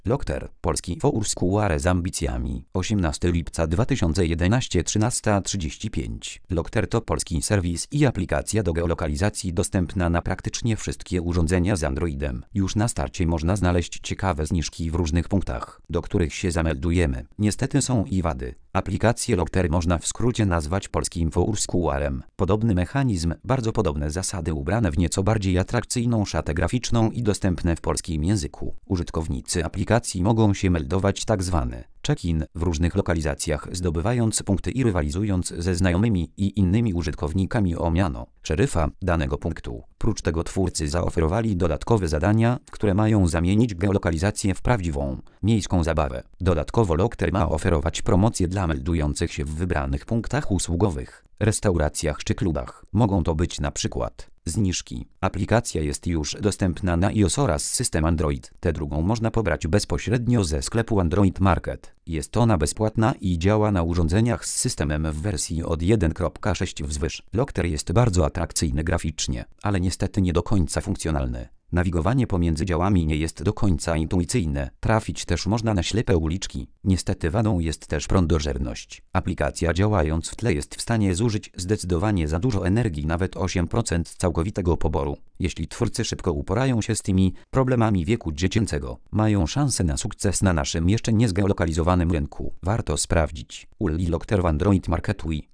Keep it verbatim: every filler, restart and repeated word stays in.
Lokter, polski Foursquare z ambicjami. osiemnastego lipca dwa tysiące jedenastego, trzynasta trzydzieści pięć. Lokter to polski serwis i aplikacja do geolokalizacji dostępna na praktycznie wszystkie urządzenia z Androidem. Już na starcie można znaleźć ciekawe zniżki w różnych punktach, do których się zameldujemy. Niestety są i wady. Aplikację Lokter można w skrócie nazwać polskim Foursquare'em. Podobny mechanizm, bardzo podobne zasady ubrane w nieco bardziej atrakcyjną szatę graficzną i dostępne w polskim języku. Użytkownicy aplikacji mogą się meldować tzw. check-in w różnych lokalizacjach, zdobywając punkty i rywalizując ze znajomymi i innymi użytkownikami o miano szeryfa danego punktu. Prócz tego twórcy zaoferowali dodatkowe zadania, które mają zamienić geolokalizację w prawdziwą, miejską zabawę. Dodatkowo Lokter ma oferować promocje dla meldujących się w wybranych punktach usługowych, restauracjach czy klubach. Mogą to być na przykład zniżki. Aplikacja jest już dostępna na iOS oraz system Android. Tę drugą można pobrać bezpośrednio ze sklepu Android Market. Jest ona bezpłatna i działa na urządzeniach z systemem w wersji od jeden kropka sześć wzwyż. Lokter jest bardzo atrakcyjny graficznie, ale niestety nie do końca funkcjonalny. Nawigowanie pomiędzy działami nie jest do końca intuicyjne. Trafić też można na ślepe uliczki. Niestety wadą jest też prądożerność. Aplikacja działając w tle jest w stanie zużyć zdecydowanie za dużo energii, nawet osiem procent całkowitego poboru. Jeśli twórcy szybko uporają się z tymi problemami wieku dziecięcego, mają szansę na sukces na naszym jeszcze niezgeolokalizowanym rynku. Warto sprawdzić. U L I Lokter w Android Market.